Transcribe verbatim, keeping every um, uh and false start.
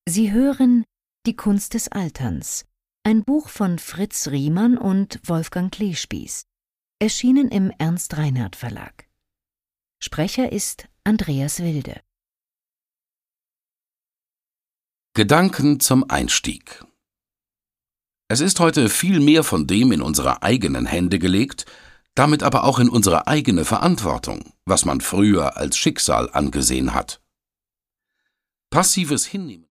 Sie hören Die Kunst des Alterns, ein Buch von Fritz Riemann und Wolfgang Kleespies, erschienen im Ernst-Reinhardt-Verlag. Sprecher ist Andreas Wilde. Gedanken zum Einstieg. Es ist heute viel mehr von dem in unsere eigenen Hände gelegt, damit aber auch in unsere eigene Verantwortung, was man früher als Schicksal angesehen hat. Passives Hinnehmen